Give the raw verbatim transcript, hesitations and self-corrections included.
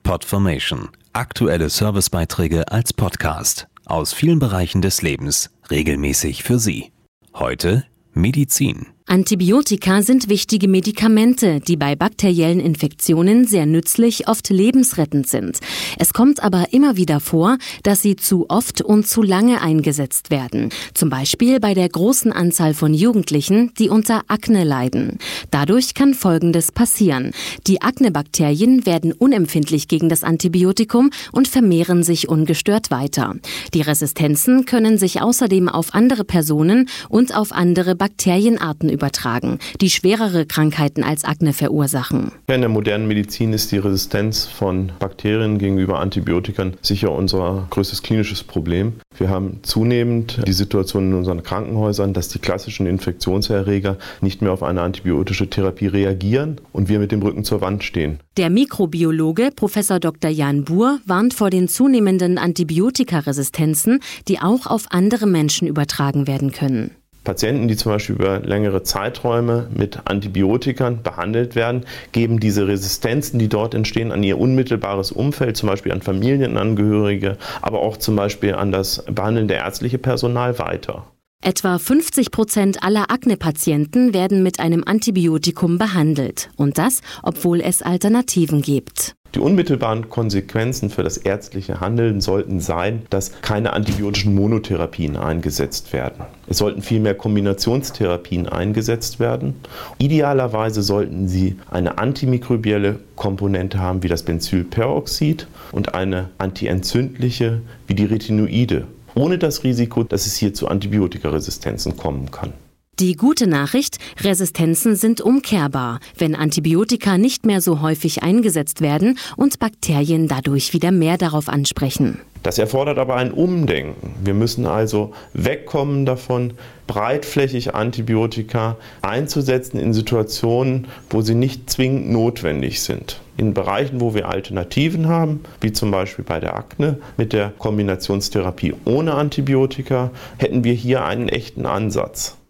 Podformation. Aktuelle Servicebeiträge als Podcast aus vielen Bereichen des Lebens, regelmäßig für Sie. Heute Medizin. Antibiotika sind wichtige Medikamente, die bei bakteriellen Infektionen sehr nützlich, oft lebensrettend sind. Es kommt aber immer wieder vor, dass sie zu oft und zu lange eingesetzt werden. Zum Beispiel bei der großen Anzahl von Jugendlichen, die unter Akne leiden. Dadurch kann Folgendes passieren. Die Aknebakterien werden unempfindlich gegen das Antibiotikum und vermehren sich ungestört weiter. Die Resistenzen können sich außerdem auf andere Personen und auf andere Bakterienarten übertragen, die schwerere Krankheiten als Akne verursachen. In der modernen Medizin ist die Resistenz von Bakterien gegenüber Antibiotika sicher unser größtes klinisches Problem. Wir haben zunehmend die Situation in unseren Krankenhäusern, dass die klassischen Infektionserreger nicht mehr auf eine antibiotische Therapie reagieren und wir mit dem Rücken zur Wand stehen. Der Mikrobiologe Professor Doktor Jan Buhr warnt vor den zunehmenden Antibiotikaresistenzen, die auch auf andere Menschen übertragen werden können. Patienten, die zum Beispiel über längere Zeiträume mit Antibiotika behandelt werden, geben diese Resistenzen, die dort entstehen, an ihr unmittelbares Umfeld, zum Beispiel an Familienangehörige, aber auch zum Beispiel an das behandelnde ärztliche Personal weiter. Etwa fünfzig Prozent aller Akne-Patienten werden mit einem Antibiotikum behandelt. Und das, obwohl es Alternativen gibt. Die unmittelbaren Konsequenzen für das ärztliche Handeln sollten sein, dass keine antibiotischen Monotherapien eingesetzt werden. Es sollten vielmehr Kombinationstherapien eingesetzt werden. Idealerweise sollten sie eine antimikrobielle Komponente haben wie das Benzylperoxid und eine antientzündliche wie die Retinoide, ohne das Risiko, dass es hier zu Antibiotikaresistenzen kommen kann. Die gute Nachricht, Resistenzen sind umkehrbar, wenn Antibiotika nicht mehr so häufig eingesetzt werden und Bakterien dadurch wieder mehr darauf ansprechen. Das erfordert aber ein Umdenken. Wir müssen also wegkommen davon, breitflächig Antibiotika einzusetzen in Situationen, wo sie nicht zwingend notwendig sind. In Bereichen, wo wir Alternativen haben, wie zum Beispiel bei der Akne mit der Kombinationstherapie ohne Antibiotika, hätten wir hier einen echten Ansatz.